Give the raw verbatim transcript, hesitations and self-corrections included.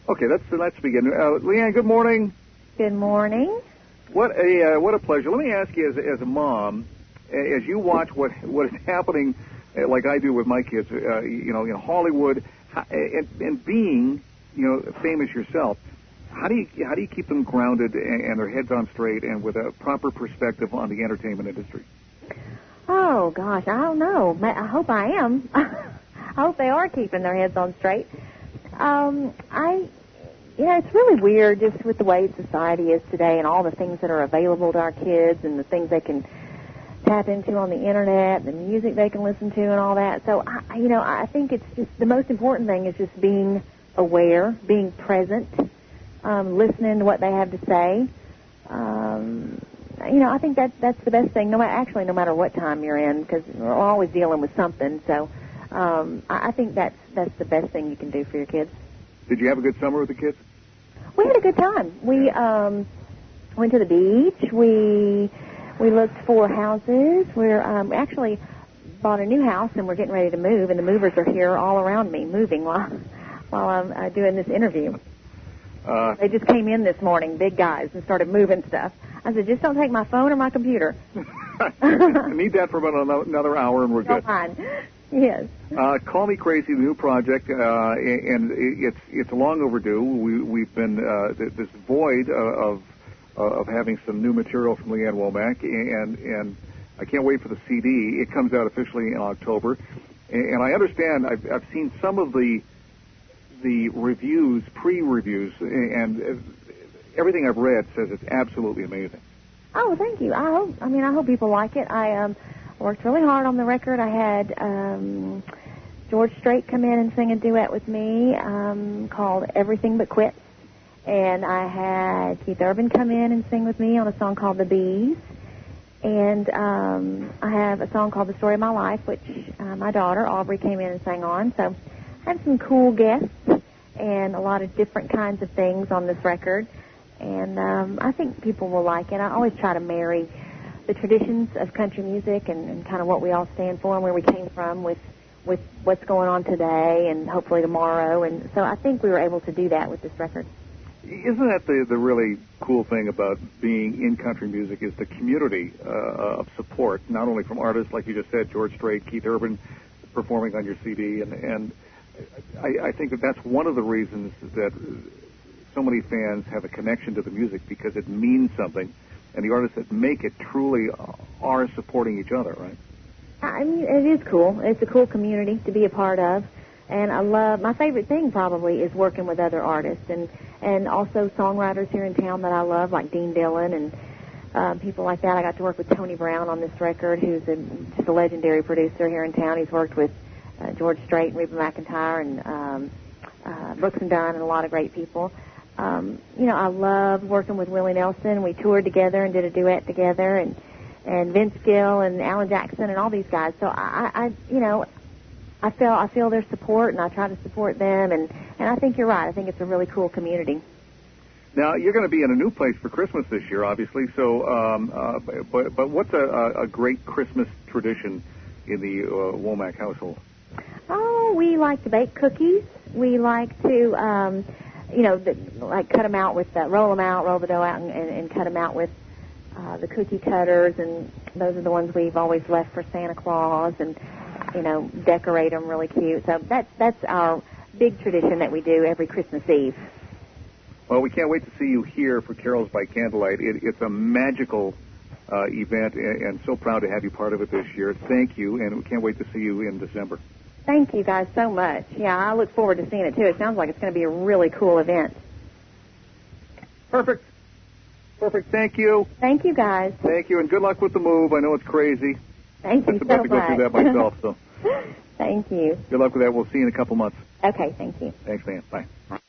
Okay, let's let's begin. Uh, Leanne, good morning. Good morning. What a uh, what a pleasure. Let me ask you, as as a mom, as you watch what what is happening, uh, like I do with my kids, uh, you know, in Hollywood, and, and being, you know, famous yourself. How do you how do you keep them grounded and, and their heads on straight and with a proper perspective on the entertainment industry? Oh gosh, I don't know. I hope I am. I hope they are keeping their heads on straight. Um, I, yeah, it's really weird just with the way society is today and all the things that are available to our kids and the things they can tap into on the internet, the music they can listen to, and all that. So, I, you know, I think it's just the most important thing is just being aware, being present. Um, listening to what they have to say. Um, you know, I think that that's the best thing. No matter, actually, no matter what time you're in, because we're always dealing with something. So, um, I, I think that's that's the best thing you can do for your kids. Did you have a good summer with the kids? We had a good time. We um, went to the beach. We we looked for houses. We're um, actually bought a new house, and we're getting ready to move. And the movers are here all around me, moving while while I'm uh, doing this interview. Uh, they just came in this morning, big guys, and started moving stuff. I said, just don't take my phone or my computer. I need that for about another hour, and we're good. Fine. Yes. Uh, Call Me Crazy, the new project, uh, and it's it's long overdue. We, we've been uh, this void of of having some new material from Lee Ann Womack, and and I can't wait for the C D. It comes out officially in October, and I understand. I've, I've seen some of the. the reviews, pre-reviews, and everything I've read says it's absolutely amazing. Oh, thank you. I hope, I mean, I hope people like it. I um, worked really hard on the record. I had um, George Strait come in and sing a duet with me um, called Everything But Quits. And I had Keith Urban come in and sing with me on a song called The Bees. And um, I have a song called The Story of My Life, which uh, my daughter, Aubrey, came in and sang on. So I have some cool guests and a lot of different kinds of things on this record. And um, I think people will like it. I always try to marry the traditions of country music and, and kind of what we all stand for and where we came from with, with what's going on today and hopefully tomorrow. And so I think we were able to do that with this record. Isn't that the, the really cool thing about being in country music is the community uh, of support, not only from artists, like you just said, George Strait, Keith Urban, performing on your C D, and, and I, I think that that's one of the reasons that so many fans have a connection to the music, because it means something, and the artists that make it truly are supporting each other, right? I mean, it is cool. It's a cool community to be a part of, and I love, my favorite thing probably is working with other artists, and, and also songwriters here in town that I love, like Dean Dillon and um, people like that. I got to work with Tony Brown on this record, who's a, just a legendary producer here in town. He's worked with Uh, George Strait and Reba McEntire and um, uh, Brooks and Dunn and a lot of great people. Um, you know, I love working with Willie Nelson. We toured together and did a duet together, and and Vince Gill and Alan Jackson and all these guys. So I, I you know, I feel I feel their support, and I try to support them. And, and I think you're right. I think it's a really cool community. Now, you're going to be in a new place for Christmas this year, obviously. So, um, uh, but but what's a, a great Christmas tradition in the uh, Womack household? Oh, we like to bake cookies. We like to, um, you know, the, like cut them out with, uh, roll them out, roll the dough out, and, and, and cut them out with uh, the cookie cutters. And those are the ones we've always left for Santa Claus, and, you know, decorate them really cute. So that's that's our big tradition that we do every Christmas Eve. Well, we can't wait to see you here for Carols by Candlelight. It, it's a magical uh, event, and, and so proud to have you part of it this year. Thank you, and we can't wait to see you in December. Thank you guys so much. Yeah, I look forward to seeing it, too. It sounds like it's going to be a really cool event. Perfect. Perfect. Thank you. Thank you, guys. Thank you, and good luck with the move. I know it's crazy. Thank you I'm about so to go much. through that myself, so. Thank you. Good luck with that. We'll see you in a couple months. Okay, thank you. Thanks, man. Bye.